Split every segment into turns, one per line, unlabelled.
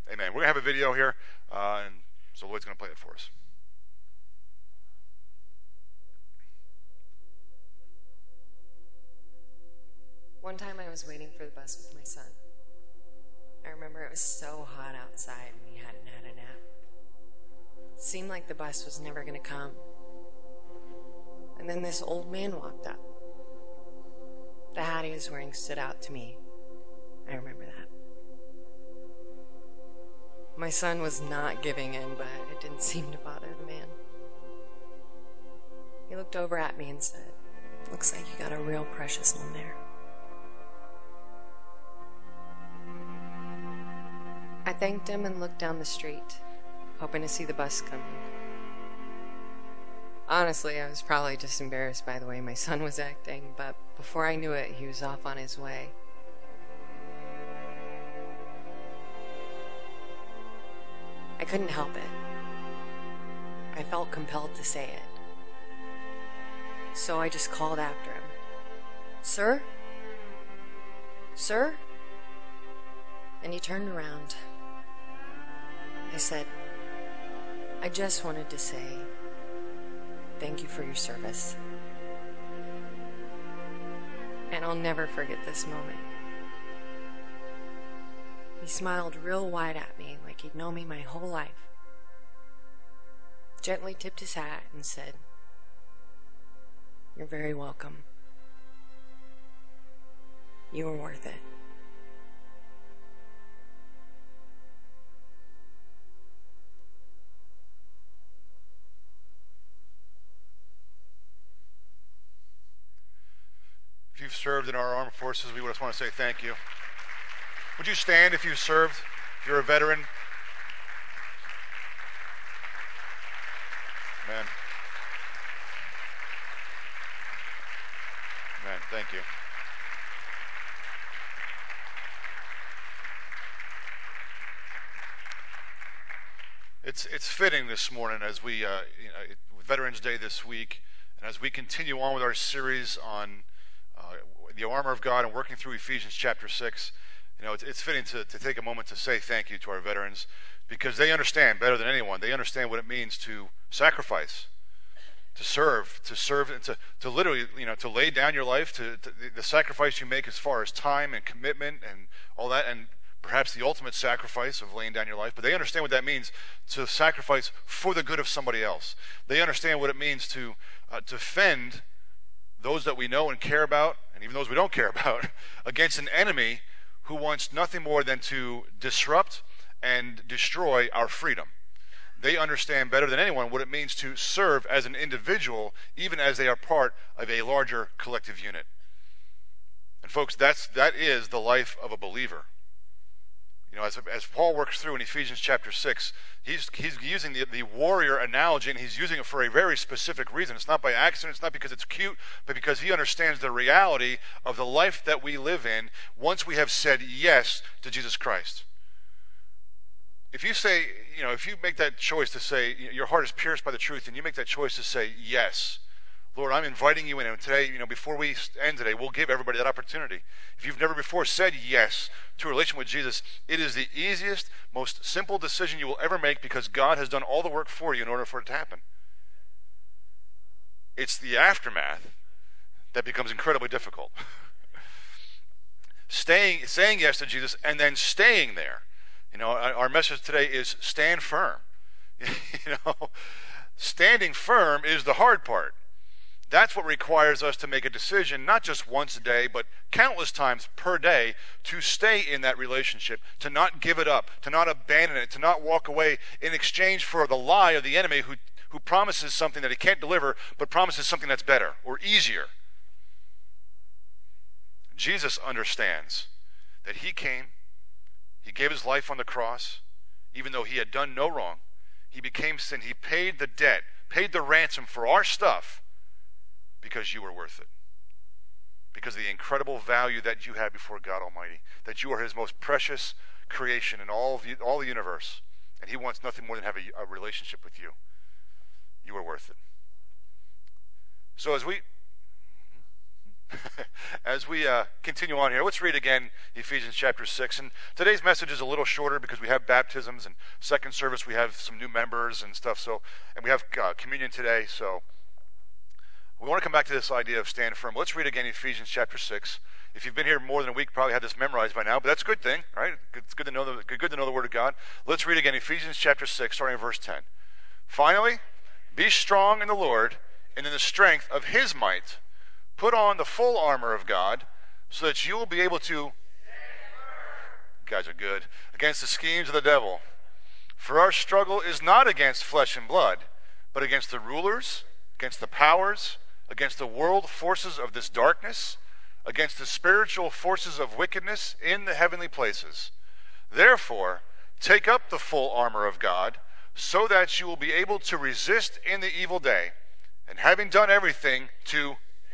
Amen. We're going to have a video here, and so Lloyd's going to play it for us.
One time I was waiting for the bus with my son. I remember it was so hot outside and he hadn't had a nap. It seemed like the bus was never going to come. And then this old man walked up. The hat he was wearing stood out to me. I remember that. My son was not giving in, but it didn't seem to bother the man. He looked over at me and said, "Looks like you got a real precious one there." I thanked him and looked down the street, hoping to see the bus coming. Honestly, I was probably just embarrassed by the way my son was acting, but before I knew it, he was off on his way. I couldn't help it. I felt compelled to say it. So I just called after him. "Sir? Sir?" And he turned around. I said, "I just wanted to say thank you for your service." And I'll never forget this moment. He smiled real wide at me like he'd known me my whole life, gently tipped his hat and said, "You're very welcome. You were worth it."
If you've served in our armed forces, we just want to say thank you. Would you stand if you've served? If you're a veteran. Amen. Amen. Thank you. It's fitting this morning as we Veterans Day this week, and as we continue on with our series on the armor of God and working through Ephesians chapter 6, it's fitting to take a moment to say thank you to our veterans, because they understand better than anyone. They understand what it means to sacrifice, to serve, and to literally, to lay down your life, to the sacrifice you make as far as time and commitment and all that, and perhaps the ultimate sacrifice of laying down your life. But they understand what that means to sacrifice for the good of somebody else. They understand what it means to defend those that we know and care about, and even those we don't care about, against an enemy who wants nothing more than to disrupt and destroy our freedom. They understand better than anyone what it means to serve as an individual, even as they are part of a larger collective unit. And folks, that is the life of a believer. As Paul works through in Ephesians chapter 6, he's using the warrior analogy, and he's using it for a very specific reason. It's not by accident, it's not because it's cute, but because he understands the reality of the life that we live in once we have said yes to Jesus Christ. If you say, if you make that choice to say, your heart is pierced by the truth, and you make that choice to say, "Yes, Lord, I'm inviting you in." And today, before we end today, we'll give everybody that opportunity. If you've never before said yes to a relation with Jesus, it is the easiest, most simple decision you will ever make, because God has done all the work for you in order for it to happen. It's the aftermath that becomes incredibly difficult. Saying yes to Jesus and then staying there. Our message today is stand firm. Standing firm is the hard part. That's what requires us to make a decision, not just once a day, but countless times per day, to stay in that relationship, to not give it up, to not abandon it, to not walk away in exchange for the lie of the enemy who promises something that he can't deliver, but promises something that's better or easier. Jesus understands that he came, he gave his life on the cross, even though he had done no wrong. He became sin. He paid the debt, paid the ransom for our stuff, because you were worth it. Because of the incredible value that you have before God Almighty. That you are his most precious creation in all the universe. And he wants nothing more than have a relationship with you. You are worth it. So as we As we continue on here, let's read again Ephesians chapter 6. And today's message is a little shorter because we have baptisms, and second service we have some new members and stuff. And we have communion today. So we want to come back to this idea of stand firm. Let's read again Ephesians chapter 6. If you've been here more than a week, you probably had this memorized by now, but that's a good thing, right? It's good to know the Word of God. Let's read again Ephesians chapter 6, starting in verse 10. Finally, be strong in the Lord and in the strength of His might. Put on the full armor of God so that you will be able to, you guys are good, against the schemes of the devil. For our struggle is not against flesh and blood, but against the rulers, against the powers, against the world forces of this darkness, against the spiritual forces of wickedness in the heavenly places. Therefore, take up the full armor of God so that you will be able to resist in the evil day, and having done everything, to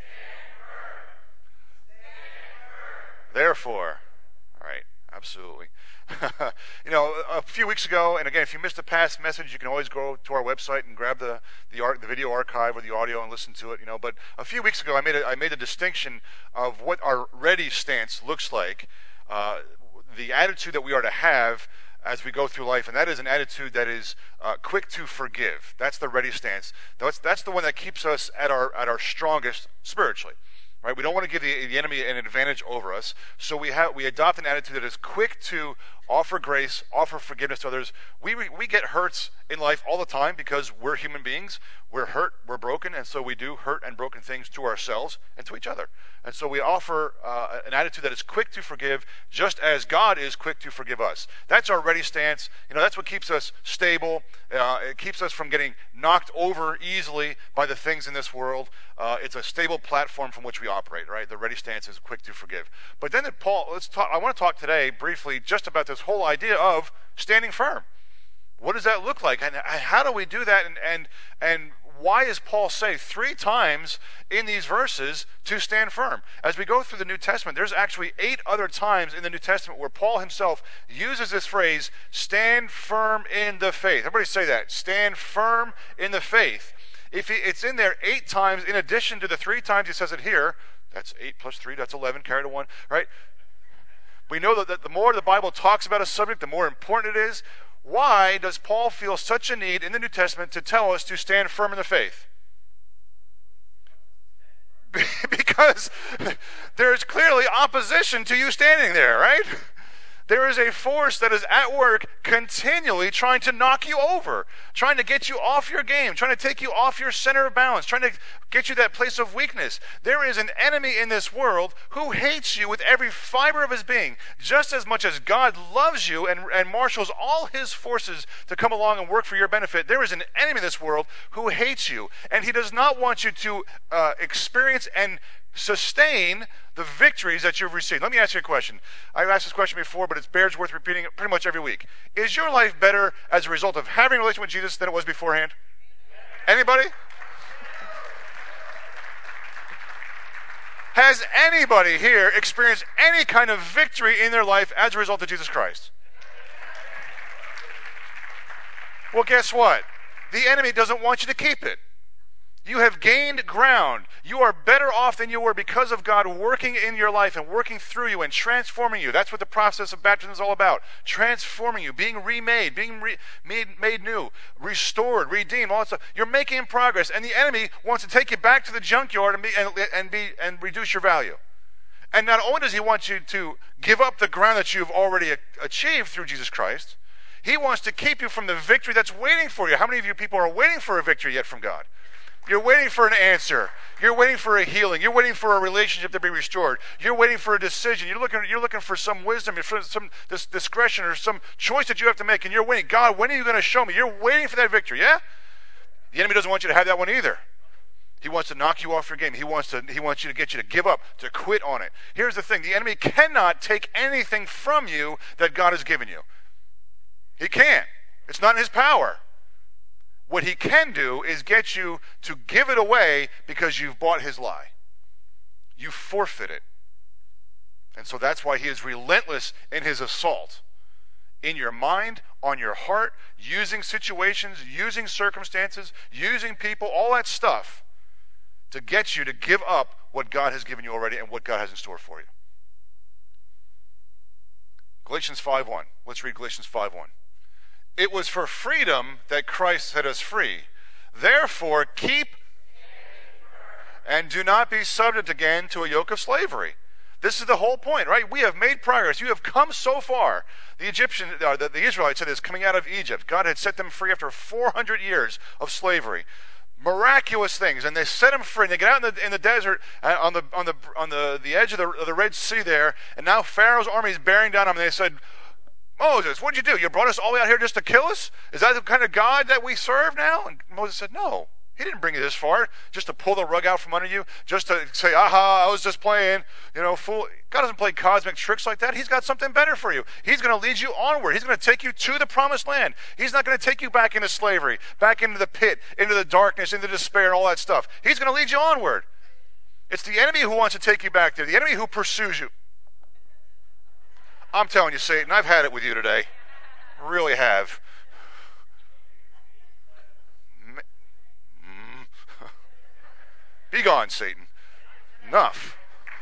therefore, all right, absolutely. A few weeks ago, and again, if you missed a past message, you can always go to our website and grab the video archive or the audio and listen to it. But a few weeks ago, I made a distinction of what our ready stance looks like, the attitude that we are to have as we go through life, and that is an attitude that is quick to forgive. That's the ready stance. That's the one that keeps us at our strongest spiritually. Right? We don't want to give the enemy an advantage over us, so we adopt an attitude that is quick to offer grace, offer forgiveness to others. We get hurts in life all the time because we're human beings. We're hurt, we're broken, and so we do hurt and broken things to ourselves and to each other. And so we offer an attitude that is quick to forgive, just as God is quick to forgive us. That's our ready stance. That's what keeps us stable. It keeps us from getting knocked over easily by the things in this world. It's a stable platform from which we operate, right? The ready stance is quick to forgive. But then I want to talk today briefly just about this whole idea of standing firm. What does that look like? And how do we do that? And why does Paul say 3 times in these verses to stand firm? As we go through the New Testament, there's actually 8 other times in the New Testament where Paul himself uses this phrase, stand firm in the faith. Everybody say that. Stand firm in the faith. It's in there 8 times in addition to the 3 times he says it here. That's 8 plus 3, that's 11, carry to 1, right? We know that the more the Bible talks about a subject, the more important it is. Why does Paul feel such a need in the New Testament to tell us to stand firm in the faith? Because there is clearly opposition to you standing there, right? There is a force that is at work continually trying to knock you over, trying to get you off your game, trying to take you off your center of balance, trying to get you that place of weakness. There is an enemy in this world who hates you with every fiber of his being, just as much as God loves you and marshals all his forces to come along and work for your benefit. There is an enemy in this world who hates you, and he does not want you to experience and sustain the victories that you've received. Let me ask you a question. I've asked this question before, but it bears worth repeating pretty much every week. Is your life better as a result of having a relationship with Jesus than it was beforehand? Anybody? Has anybody here experienced any kind of victory in their life as a result of Jesus Christ? Well, guess what? The enemy doesn't want you to keep it. You have gained ground. You are better off than you were because of God working in your life and working through you and transforming you. That's what the process of baptism is all about. Transforming you, being remade, being made new, restored, redeemed, all that stuff. You're making progress, and the enemy wants to take you back to the junkyard and reduce your value. And not only does he want you to give up the ground that you've already achieved through Jesus Christ, he wants to keep you from the victory that's waiting for you. How many of you people are waiting for a victory yet from God? You're waiting for an answer. You're waiting for a healing. You're waiting for a relationship to be restored. You're waiting for a decision. You're looking for some wisdom, for some discretion, or some choice that you have to make, and you're waiting. God, when are you going to show me? You're waiting for that victory, yeah? The enemy doesn't want you to have that one either. He wants to knock you off your game. He wants you to get you to give up, to quit on it. Here's the thing. The enemy cannot take anything from you that God has given you. He can't. It's not in his power. What he can do is get you to give it away because you've bought his lie. You forfeit it. And so that's why he is relentless in his assault. In your mind, on your heart, using situations, using circumstances, using people, all that stuff to get you to give up what God has given you already and what God has in store for you. Galatians 5:1. Let's read Galatians 5:1. It was for freedom that Christ set us free. Therefore, keep and do not be subject again to a yoke of slavery. This is the whole point, right? We have made progress. You have come so far. The Israelites said this coming out of Egypt. God had set them free after 400 years of slavery. Miraculous things, and they set them free. And they get out in the desert on the edge of the Red Sea there, and now Pharaoh's army is bearing down on them. And they said, Moses, what'd you do? You brought us all the way out here just to kill us? Is that the kind of God that we serve now? And Moses said, no. He didn't bring you this far just to pull the rug out from under you, just to say, aha, I was just playing, fool. God doesn't play cosmic tricks like that. He's got something better for you. He's going to lead you onward. He's going to take you to the promised land. He's not going to take you back into slavery, back into the pit, into the darkness, into despair, and all that stuff. He's going to lead you onward. It's the enemy who wants to take you back there, the enemy who pursues you. I'm telling you, Satan, I've had it with you today. I really have. Be gone, Satan. Enough.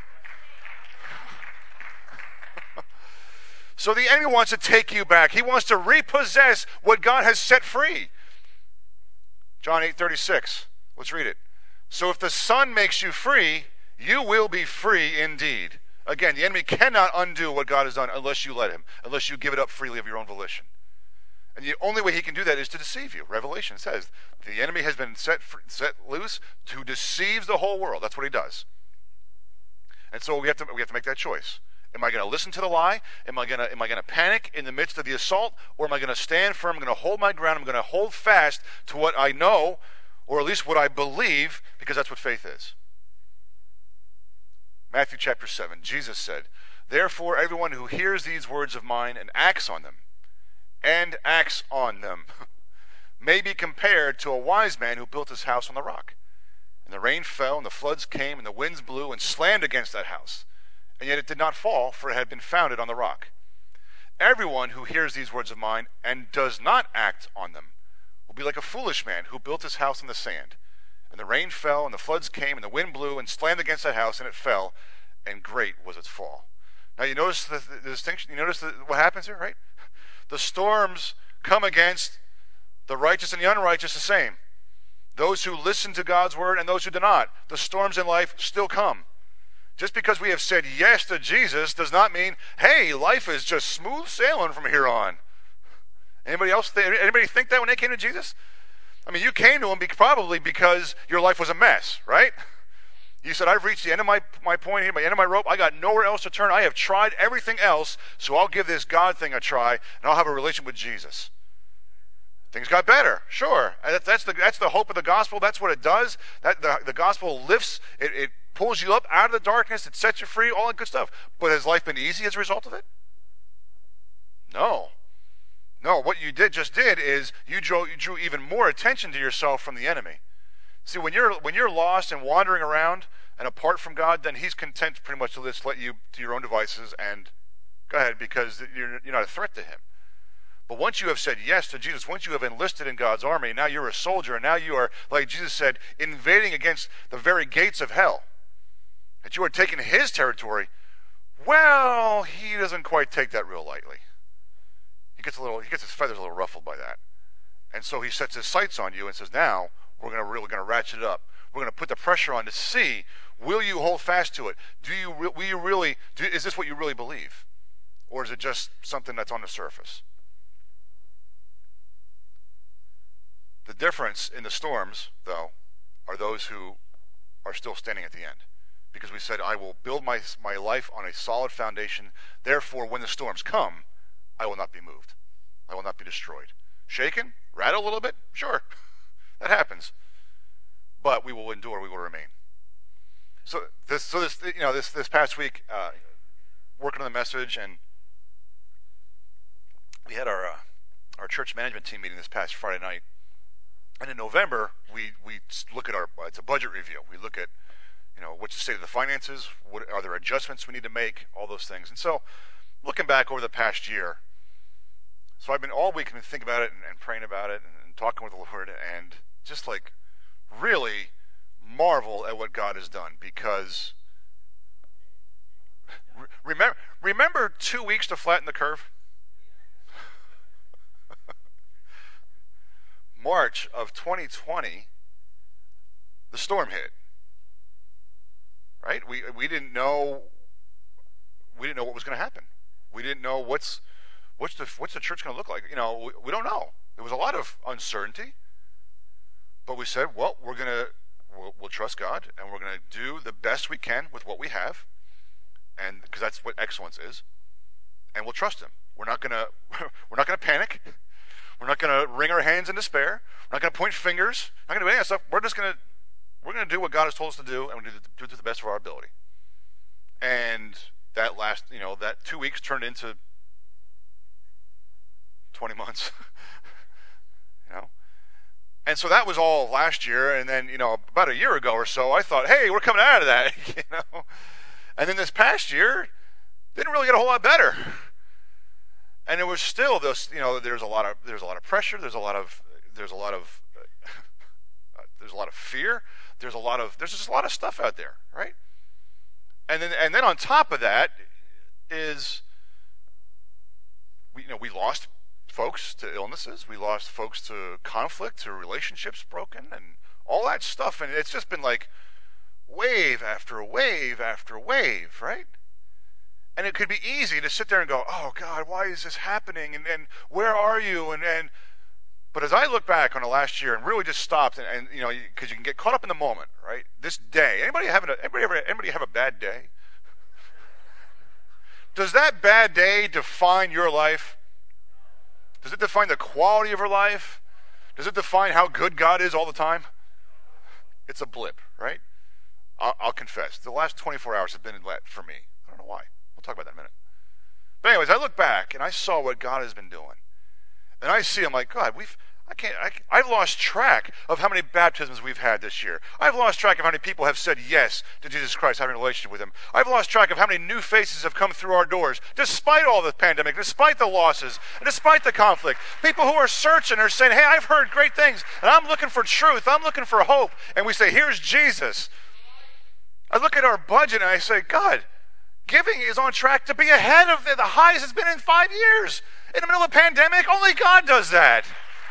So the enemy wants to take you back. He wants to repossess what God has set free. John 8:36. Let's read it. So if the Son makes you free, you will be free indeed. Again, the enemy cannot undo what God has done unless you let him, unless you give it up freely of your own volition. And the only way he can do that is to deceive you. Revelation says the enemy has been set loose to deceive the whole world. That's what he does. And so we have to make that choice. Am I going to listen to the lie? Am I going to panic in the midst of the assault, or am I going to stand firm? I'm going to hold my ground. I'm going to hold fast to what I know, or at least what I believe, because that's what faith is. Matthew chapter 7. Jesus said, "Therefore, everyone who hears these words of mine and acts on them." May be compared to a wise man who built his house on the rock. And the rain fell, and the floods came, and the winds blew and slammed against that house. And yet it did not fall, for it had been founded on the rock. Everyone who hears these words of mine and does not act on them will be like a foolish man who built his house on the sand. And the rain fell, and the floods came, and the wind blew and slammed against that house, and it fell, and great was its fall. Now you notice the distinction? You notice what happens here, right? The storms come against the righteous and the unrighteous the same. Those who listen to God's word and those who do not. The storms in life still come. Just because we have said yes to Jesus does not mean, hey, life is just smooth sailing from here on. Anybody think that when they came to Jesus? I mean, you came to him probably because your life was a mess, right? You said, I've reached the end of my point here, my end of my rope. I got nowhere else to turn. I have tried everything else, so I'll give this God thing a try, and I'll have a relation with Jesus. Things got better, sure. That's the hope of the gospel. That's what it does. The gospel lifts, it pulls you up out of the darkness, it sets you free, all that good stuff. But has life been easy as a result of it? No. No, what you just did is you drew even more attention to yourself from the enemy. See, when you're lost and wandering around and apart from God, then he's content pretty much to just let you to your own devices and go ahead, because you're not a threat to him. But once you have said yes to Jesus, once you have enlisted in God's army, now you're a soldier, and now you are, like Jesus said, invading against the very gates of hell. That you are taking his territory. Well, he doesn't quite take that real lightly. He gets his feathers a little ruffled by that. And so he sets his sights on you and says, now we're going to ratchet it up. We're going to put the pressure on to see, will you hold fast to it? Is this what you really believe? Or is it just something that's on the surface? The difference in the storms, though, are those who are still standing at the end. Because we said, I will build my life on a solid foundation. Therefore, when the storms come, I will not be moved. I will not be destroyed. Shaken? Rattle a little bit? Sure. That happens. But we will endure, we will remain. So this past week, working on the message, and we had our church management team meeting this past Friday night. And in November, we look at it's a budget review. We look at, what's the state of the finances, what are there adjustments we need to make, all those things. And so, looking back over the past year, so I've been all week thinking about it and praying about it and talking with the Lord, and just like really marvel at what God has done, because remember 2 weeks to flatten the curve? March of 2020, the storm hit. Right? We didn't know what was going to happen. We didn't know what's the church going to look like. We don't know. There was a lot of uncertainty, but we said, well, we'll trust God, and we're going to do the best we can with what we have, and because that's what excellence is, and we'll trust Him. We're not going to panic. We're not going to wring our hands in despair. We're not going to point fingers. We're not going to do any of that stuff. We're going to do what God has told us to do, and we're going to do it to the best of our ability. And that that 2 weeks turned into 20 months. And so that was all last year, and then, about a year ago or so, I thought, hey, we're coming out of that, And then this past year, didn't really get a whole lot better. And it was still this, there's a lot of pressure, there's a lot of fear, there's just a lot of stuff out there, right? And then on top of that is we lost folks to illnesses, we lost folks to conflict, to relationships broken, and all that stuff, and it's just been like wave after wave after wave, right? And it could be easy to sit there and go, oh God, why is this happening? And where are you? But as I look back on the last year and really just stopped, and because you can get caught up in the moment, right? This day, anybody have a bad day? Does that bad day define your life? Does it define the quality of your life? Does it define how good God is all the time? It's a blip, right? I'll confess, the last 24 hours have been for me. I don't know why. We'll talk about that in a minute. But anyways, I look back and I saw what God has been doing. And I see, I'm like, God, I've lost track of how many baptisms we've had this year. I've lost track of how many people have said yes to Jesus Christ, having a relationship with Him. I've lost track of how many new faces have come through our doors, despite all the pandemic, despite the losses, and despite the conflict. People who are searching are saying, hey, I've heard great things, and I'm looking for truth, I'm looking for hope. And we say, here's Jesus. I look at our budget and I say, God, giving is on track to be ahead of the highest it's been in 5 years. In the middle of a pandemic, only God does that.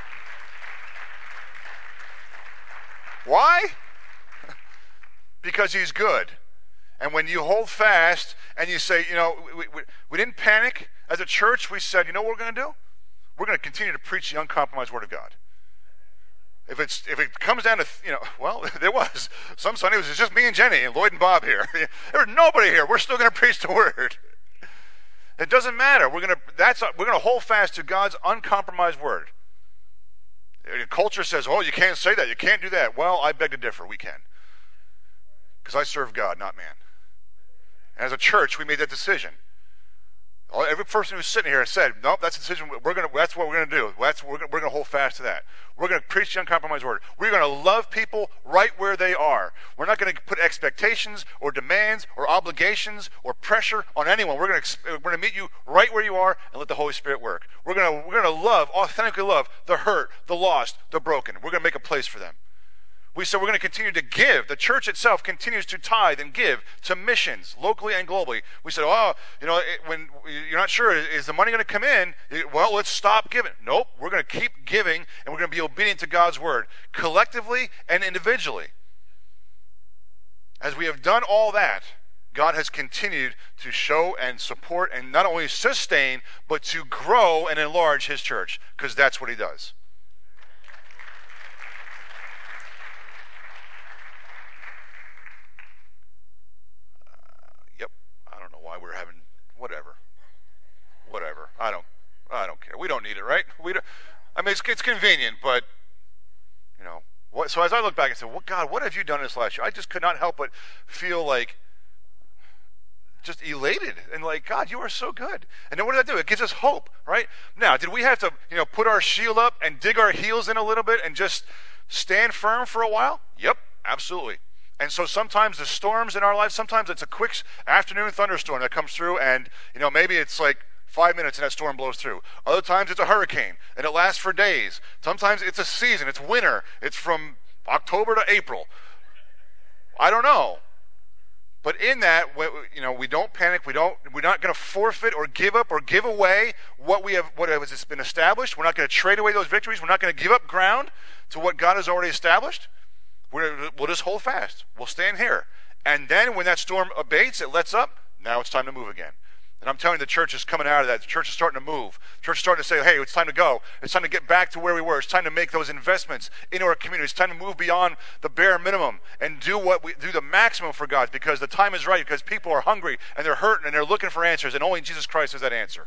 Why? Because He's good. And when you hold fast and you say, we didn't panic as a church, we said, you know what we're going to do? We're going to continue to preach the uncompromised Word of God. If it comes down to, there was. Some Sunday it was just me and Jenny and Lloyd and Bob here. There was nobody here. We're still going to preach the Word. It doesn't matter. We're going to hold fast to God's uncompromised Word. Culture says, oh, you can't say that. You can't do that. Well, I beg to differ. We can. Because I serve God, not man. And as a church, we made that decision. Every person who's sitting here said, nope, that's the decision. That's what we're going to do. We're going to hold fast to that. We're going to preach the uncompromised Word. We're going to love people right where they are. We're not going to put expectations or demands or obligations or pressure on anyone. We're going to meet you right where you are and let the Holy Spirit work. We're going to authentically love the hurt, the lost, the broken. We're going to make a place for them. We said we're going to continue to give. The church itself continues to tithe and give to missions, locally and globally. We said, when you're not sure, is the money going to come in? Well, let's stop giving. Nope, we're going to keep giving, and we're going to be obedient to God's Word, collectively and individually. As we have done all that, God has continued to show and support and not only sustain, but to grow and enlarge His church, because that's what He does. Why we're having whatever. I don't care. We don't need it, right? It's convenient, but So as I look back and say, "Well, God, what have you done this last year?" I just could not help but feel like just elated and like, God, you are so good. And then what does that do? It gives us hope, right? Now, did we have to, put our shield up and dig our heels in a little bit and just stand firm for a while? Yep, absolutely. And so sometimes the storms in our life, sometimes it's a quick afternoon thunderstorm that comes through and, maybe it's like 5 minutes and that storm blows through. Other times it's a hurricane and it lasts for days. Sometimes it's a season, it's winter. It's from October to April. I don't know. But in that, we don't panic. We're not going to forfeit or give up or give away what has been established. We're not going to trade away those victories. We're not going to give up ground to what God has already established. We'll just hold fast. We'll stand here. And then when that storm abates, it lets up, now it's time to move again. And I'm telling you, the church is coming out of that. The church is starting to move. The church is starting to say, hey, it's time to go. It's time to get back to where we were. It's time to make those investments into our community. It's time to move beyond the bare minimum and do the maximum for God, because the time is right, because people are hungry and they're hurting and they're looking for answers, and only Jesus Christ is that answer.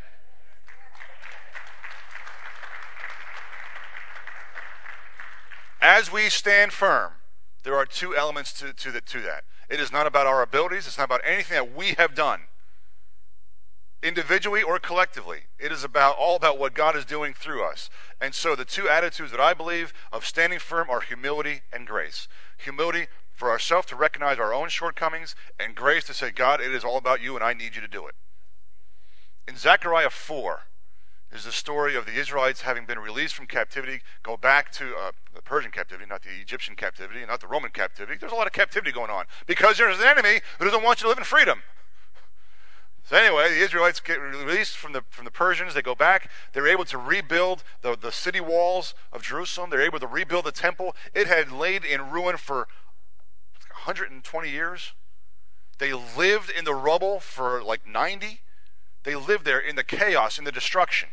As we stand firm, there are two elements to that. It is not about our abilities. It's not about anything that we have done, individually or collectively. It is all about what God is doing through us. And so the two attitudes that I believe of standing firm are humility and grace. Humility for ourselves to recognize our own shortcomings, and grace to say, God, it is all about you and I need you to do it. In Zechariah 4 is the story of the Israelites having been released from captivity, go back to the Persian captivity, not the Egyptian captivity, not the Roman captivity. There's a lot of captivity going on because there's an enemy who doesn't want you to live in freedom. So anyway, the Israelites get released from the Persians. They go back. They're able to rebuild the city walls of Jerusalem. They're able to rebuild the temple. It had laid in ruin for 120 years. They lived in the rubble for like 90. They lived there in the chaos, in the destruction.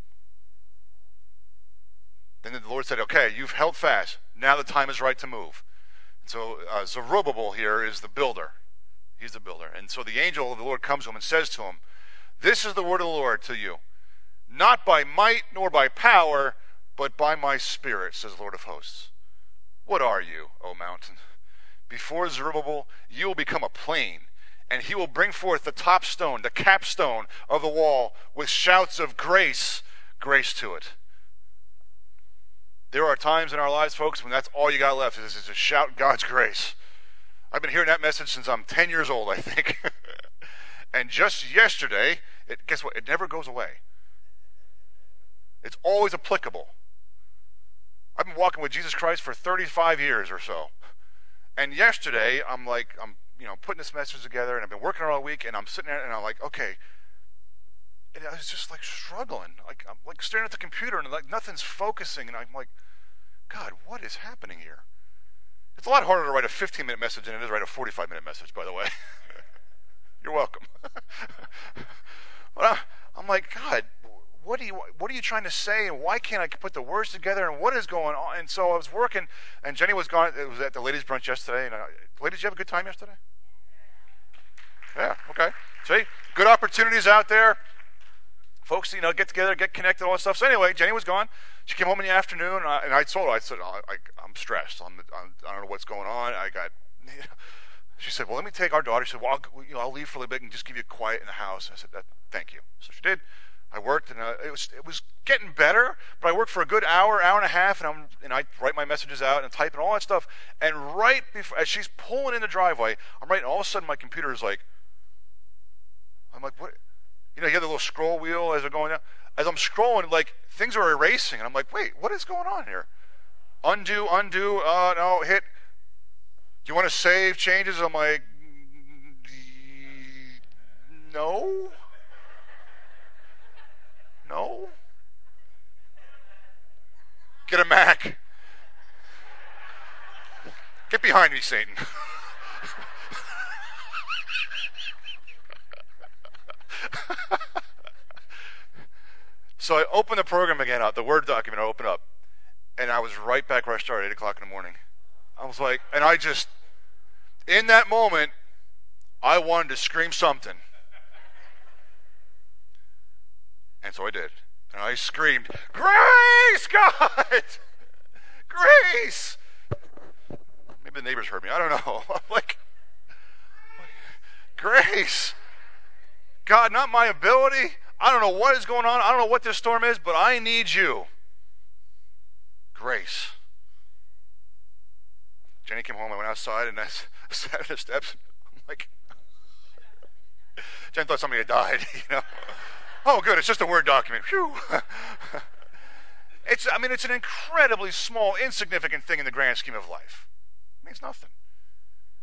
Then the Lord said, okay, you've held fast. Now the time is right to move. So Zerubbabel here is the builder. He's the builder. And so the angel of the Lord comes to him and says to him, this is the word of the Lord to you. Not by might nor by power, but by my spirit, says the Lord of hosts. What are you, O mountain? Before Zerubbabel, you will become a plain, and he will bring forth the top stone, the capstone of the wall, with shouts of grace, grace to it. There are times in our lives, folks, when that's all you got left is to shout God's grace. I've been hearing that message since I'm 10 years old, I think. And just yesterday, guess what? It never goes away. It's always applicable. I've been walking with Jesus Christ for 35 years or so. And yesterday, I'm putting this message together, and I've been working all week, and I'm sitting there, and I'm like, okay. And I was just like struggling. I'm like staring at the computer, and like nothing's focusing, and I'm like, God, what is happening here? It's a lot harder to write a 15-minute message than it is to write a 45-minute message, by the way. You're welcome. But I'm like, God, what are you trying to say, and why can't I put the words together, and what is going on? And so I was working, and Jenny was gone. It was at the ladies' brunch yesterday. And ladies, did you have a good time yesterday? Yeah, okay. See, good opportunities out there. Folks, get together, get connected, all that stuff. So anyway, Jenny was gone. She came home in the afternoon, and I told her, I said, I'm stressed. I don't know what's going on. She said, well, let me take our daughter. She said, well, I'll leave for a little bit and just give you quiet in the house. I said, thank you. So she did. I worked, and it was getting better, but I worked for a good hour and a half, and I write my messages out and type and all that stuff. And right before, as she's pulling in the driveway, I'm writing. All of a sudden, my computer is like, I'm like, what? You have the little scroll wheel as they're going down. As I'm scrolling, like, things are erasing. And I'm like, wait, what is going on here? Undo, no, hit. Do you want to save changes? I'm like, no. Get a Mac. Get behind me, Satan. So I opened the program again up, the Word document I opened up, and I was right back where I started, 8 o'clock in the morning. I was like, and I just, in that moment, I wanted to scream something. And so I did. And I screamed, grace, God! Grace! Maybe the neighbors heard me. I don't know. I'm like, grace! God, not my ability. I don't know what is going on. I don't know what this storm is, but I need you. Grace. Jenny came home. I went outside, and I sat at the steps. I'm like, Jen thought somebody had died, Oh, good. It's just a Word document. Phew. It's an incredibly small, insignificant thing in the grand scheme of life. It means nothing.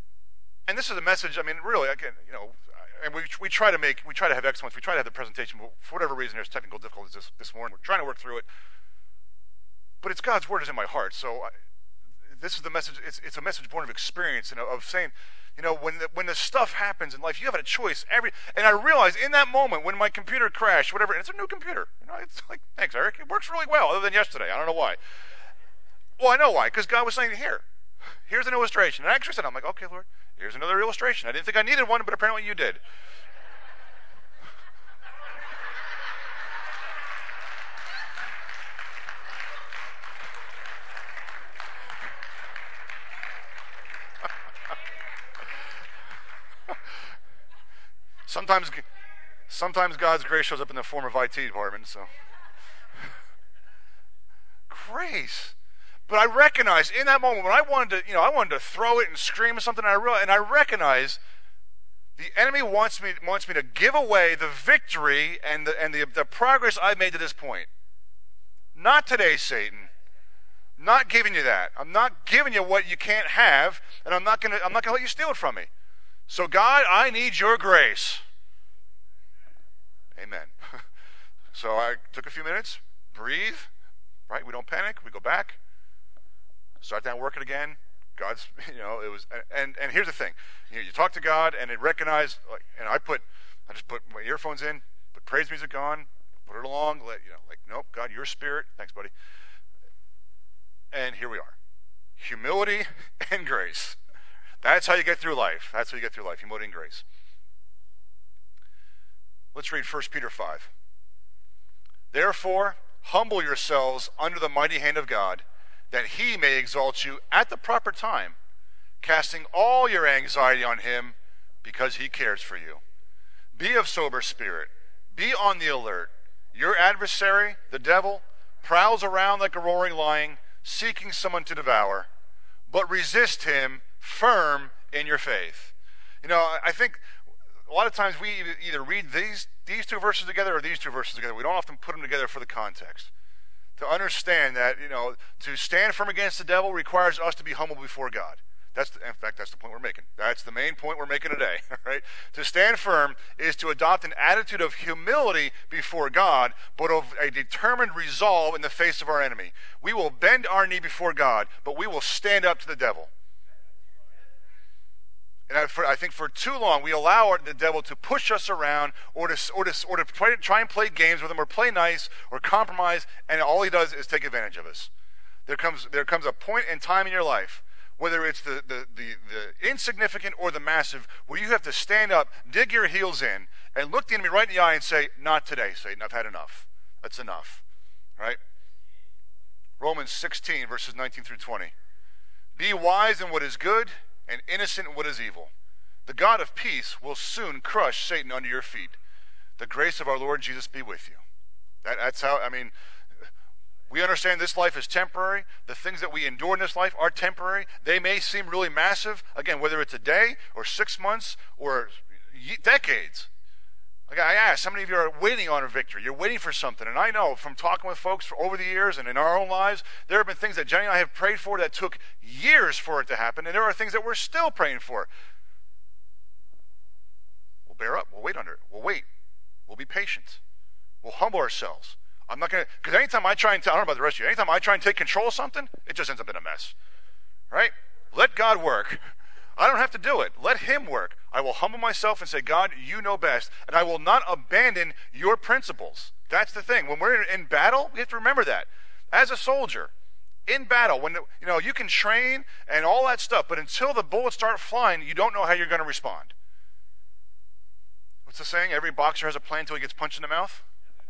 And this is a message, I mean, really, again, and we try to have excellence, we try to have the presentation, but for whatever reason, there's technical difficulties this morning. We're trying to work through it. But it's God's word is in my heart, so this is the message. It's a message born of experience and of saying, when the stuff happens in life, you have a choice. And I realized in that moment when my computer crashed, whatever, and it's a new computer. It's like, thanks, Eric. It works really well, other than yesterday. I don't know why. Well, I know why, because God was saying, here's an illustration. And I actually said, I'm like, okay, Lord, here's another illustration. I didn't think I needed one, but apparently you did. Sometimes God's grace shows up in the form of IT department, so. Grace. But I recognized in that moment when I wanted to throw it and scream or something, and I recognized the enemy wants me to give away the victory and the progress I've made to this point. Not today, Satan. Not giving you that. I'm not giving you what you can't have, and I'm not gonna let you steal it from me. So God, I need your grace. Amen. So I took a few minutes, breathe, right? We don't panic. We go back, start down working again. God's, it was, and here's the thing, you talk to God, and it recognized, and I just put my earphones in, put praise music on, put it along, nope, God, your spirit, thanks, buddy. And here we are, humility and grace. That's how you get through life. That's how you get through life, humility and grace. Let's read 1 Peter 5. Therefore, humble yourselves under the mighty hand of God, that he may exalt you at the proper time, casting all your anxiety on him, because he cares for you. Be of sober spirit. Be on the alert. Your adversary, the devil, prowls around like a roaring lion, seeking someone to devour, but resist him firm in your faith. I think a lot of times we either read these two verses together or these two verses together. We don't often put them together for the context. To understand that, to stand firm against the devil requires us to be humble before God. In fact, that's the point we're making. That's the main point we're making today. Right? To stand firm is to adopt an attitude of humility before God, but of a determined resolve in the face of our enemy. We will bend our knee before God, but we will stand up to the devil. And I think for too long we allow the devil to push us around, or to try and play games with him, or play nice, or compromise, and all he does is take advantage of us. There comes a point in time in your life, whether it's the insignificant or the massive, where you have to stand up, dig your heels in, and look the enemy right in the eye and say, "Not today, Satan. I've had enough. That's enough." Right? Romans 16 verses 19 through 20. Be wise in what is good, and innocent in what is evil. The God of peace will soon crush Satan under your feet. The grace of our Lord Jesus be with you. That's how, we understand this life is temporary. The things that we endure in this life are temporary. They may seem really massive, again, whether it's a day or 6 months or decades. Like I asked, how many of you are waiting on a victory? You're waiting for something. And I know from talking with folks over the years and in our own lives, there have been things that Jenny and I have prayed for that took years for it to happen. And there are things that we're still praying for. We'll bear up. We'll wait under it. We'll wait. We'll be patient. We'll humble ourselves. I'm not going to, because anytime I try and I don't know about the rest of you, anytime I try and take control of something, it just ends up in a mess. Right? Let God work. I don't have to do it. Let him work. I will humble myself and say, God, you know best, and I will not abandon your principles. That's the thing. When we're in battle, we have to remember that. As a soldier, in battle, when you can train and all that stuff, but until the bullets start flying, you don't know how you're going to respond. What's the saying? Every boxer has a plan until he gets punched in the mouth.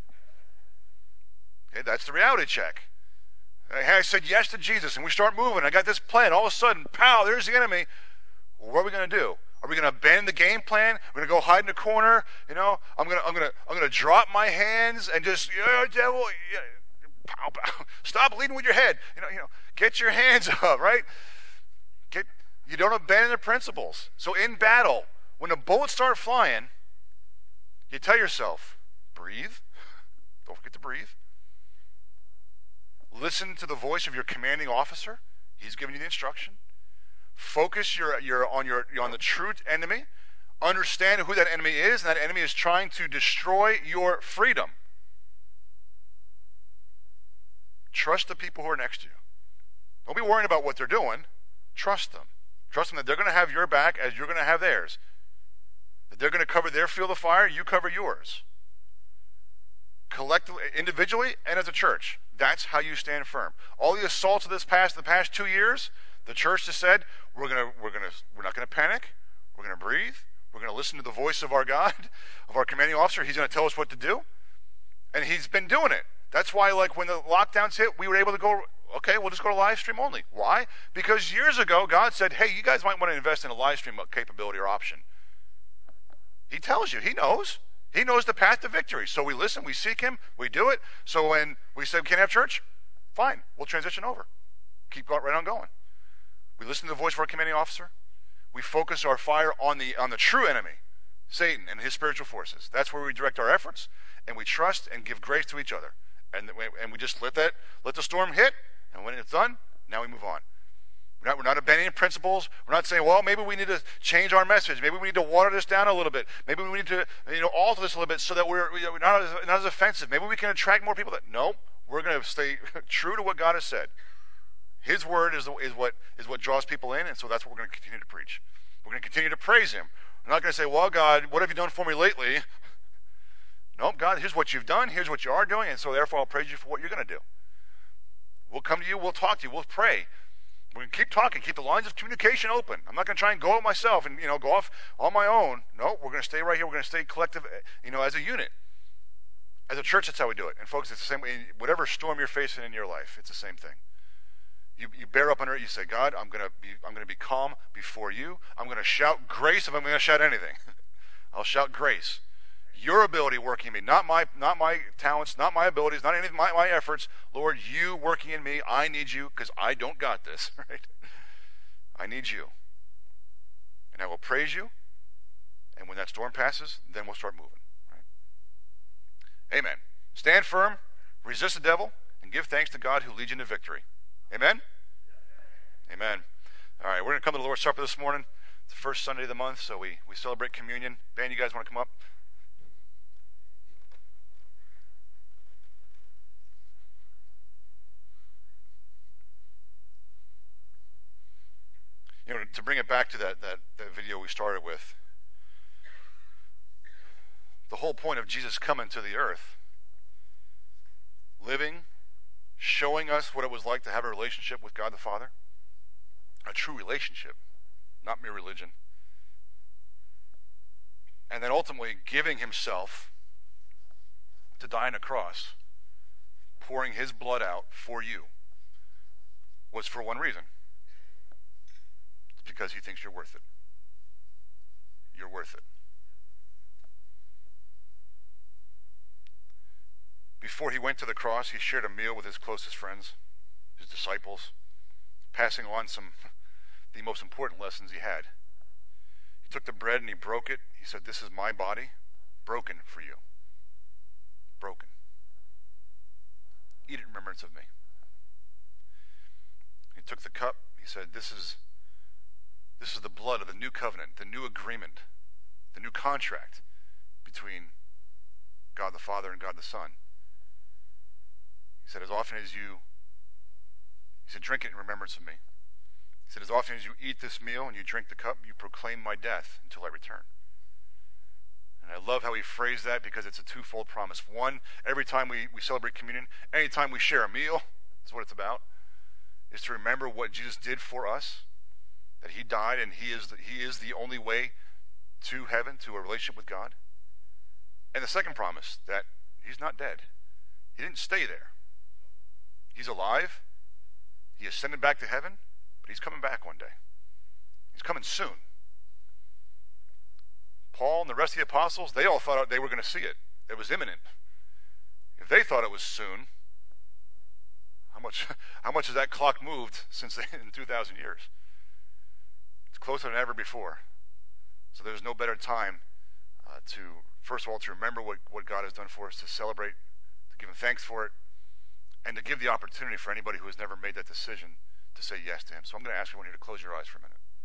Okay, that's the reality check. I said yes to Jesus, and we start moving. I got this plan. All of a sudden, pow! There's the enemy. Well, what are we going to do? Are we going to abandon the game plan? We're going to go hide in a corner. I'm going to drop my hands and just, devil, pow, pow. Stop leading with your head. Get your hands up, right? You don't abandon the principles. So in battle, when the bullets start flying, you tell yourself, breathe. Don't forget to breathe. Listen to the voice of your commanding officer. He's giving you the instruction. Focus you're on the true enemy. Understand who that enemy is, and that enemy is trying to destroy your freedom. Trust the people who are next to you. Don't be worrying about what they're doing. Trust them. Trust them that they're going to have your back as you're going to have theirs. That they're going to cover their field of fire, you cover yours. Collectively, individually, and as a church. That's how you stand firm. All the assaults of the past 2 years, the church just said, we're not going to panic. We're going to breathe. We're going to listen to the voice of our God, of our commanding officer. He's going to tell us what to do. And he's been doing it. That's why, like, when the lockdowns hit, we were able to go, okay, we'll just go to live stream only. Why? Because years ago, God said, hey, you guys might want to invest in a live stream capability or option. He tells you. He knows. He knows the path to victory. So we listen, we seek him, we do it. So when we say we can't have church, fine, we'll transition over. Keep right on going. We listen to the voice of our commanding officer. We focus our fire on the true enemy, Satan and his spiritual forces. That's where we direct our efforts, and we trust and give grace to each other. And we just let the storm hit, and when it's done, now we move on. We're not abandoning principles. We're not saying, well, maybe we need to change our message. Maybe we need to water this down a little bit. Maybe we need to alter this a little bit so that we're not as offensive. Maybe we can attract more people. No, we're going to stay true to what God has said. His word is what draws people in, and so that's what we're going to continue to preach. We're going to continue to praise him. We're not going to say, well, God, what have you done for me lately? No, God, here's what you've done. Here's what you are doing, and so therefore I'll praise you for what you're going to do. We'll come to you. We'll talk to you. We'll pray. We're going to keep talking, keep the lines of communication open. I'm not going to try and go out myself and go off on my own. No, we're going to stay right here. We're going to stay collective, as a unit. As a church, that's how we do it. And folks, it's the same way. Whatever storm you're facing in your life, it's the same thing. You bear up under it. You say, God, I'm going to be calm before you. I'm going to shout grace if I'm going to shout anything. I'll shout grace. Your ability working in me, not my talents, not my abilities, not any of my efforts. Lord, you working in me. I need you because I don't got this, right? I need you. And I will praise you. And when that storm passes, then we'll start moving. Right? Amen. Stand firm, resist the devil, and give thanks to God who leads you into victory. Amen? Amen. All right, we're going to come to the Lord's Supper this morning. It's the first Sunday of the month, so we celebrate communion. Band, you guys want to come up? To bring it back to that video we started with, the whole point of Jesus coming to the earth, living, showing us what it was like to have a relationship with God the Father, a true relationship, not mere religion, and then ultimately giving himself to die on a cross, pouring his blood out for you, was for one reason. It's because he thinks you're worth it. You're worth it. Before he went to the cross, he shared a meal with his closest friends, his disciples, passing on the most important lessons he had. He took the bread and he broke it. He said, this is my body, broken for you. Broken. Eat it in remembrance of me. He took the cup. He said, this is the blood of the new covenant, the new agreement, the new contract between God the Father and God the Son. He said, drink it in remembrance of me. He said, as often as you eat this meal and you drink the cup, you proclaim my death until I return. And I love how he phrased that because it's a twofold promise. One, every time we celebrate communion, anytime we share a meal, that's what it's about, is to remember what Jesus did for us, that he died and he is the only way to heaven, to a relationship with God. And the second promise, that he's not dead. He didn't stay there. He's alive. He ascended back to heaven, but he's coming back one day. He's coming soon. Paul and the rest of the apostles, they all thought they were going to see it. It was imminent. If they thought it was soon, how much has that clock moved since in 2,000 years? It's closer than ever before. So there's no better time to, first of all, to remember what God has done for us, to celebrate, to give him thanks for it, and to give the opportunity for anybody who has never made that decision to say yes to him. So I'm going to ask everyone here to close your eyes for a minute.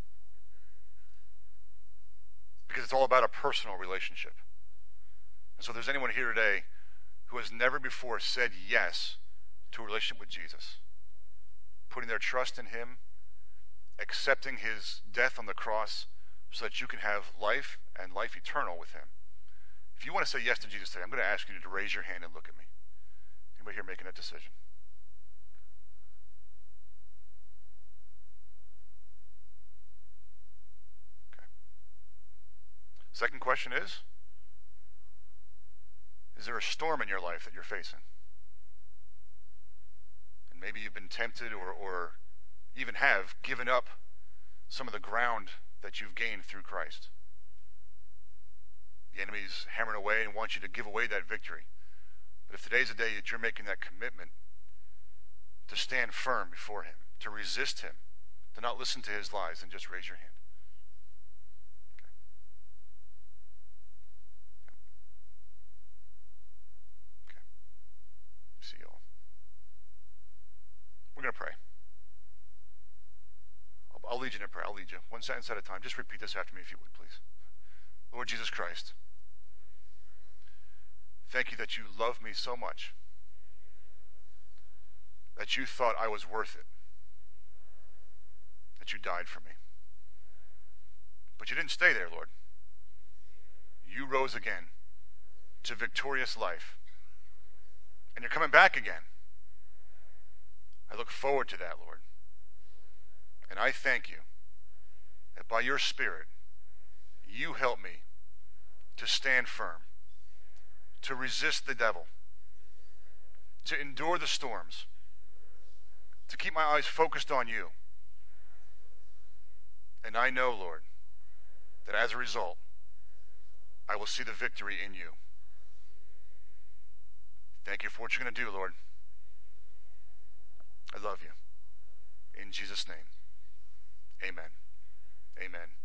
because it's all about a personal relationship. And so if there's anyone here today who has never before said yes to a relationship with Jesus, putting their trust in him, accepting his death on the cross so that you can have life and life eternal with him. If you want to say yes to Jesus today, I'm going to ask you to raise your hand and look at me. Anybody here making that decision? Okay. Second question is there a storm in your life that you're facing? And maybe you've been tempted or even have given up some of the ground that you've gained through Christ. The enemy's hammering away and wants you to give away that victory. But if today's the day that you're making that commitment to stand firm before him, to resist him, to not listen to his lies, then just raise your hand. Okay. Okay. See you all. We're going to pray. I'll lead you in a prayer. I'll lead you. One sentence at a time. Just repeat this after me if you would, please. Lord Jesus Christ, thank you that you love me so much, that you thought I was worth it, that you died for me. But you didn't stay there, Lord. You rose again to victorious life, and you're coming back again. I look forward to that, Lord. And I thank you that by your Spirit, you help me to stand firm, to resist the devil, to endure the storms, to keep my eyes focused on you. And I know, Lord, that as a result, I will see the victory in you. Thank you for what you're going to do, Lord. I love you. In Jesus' name, amen. Amen.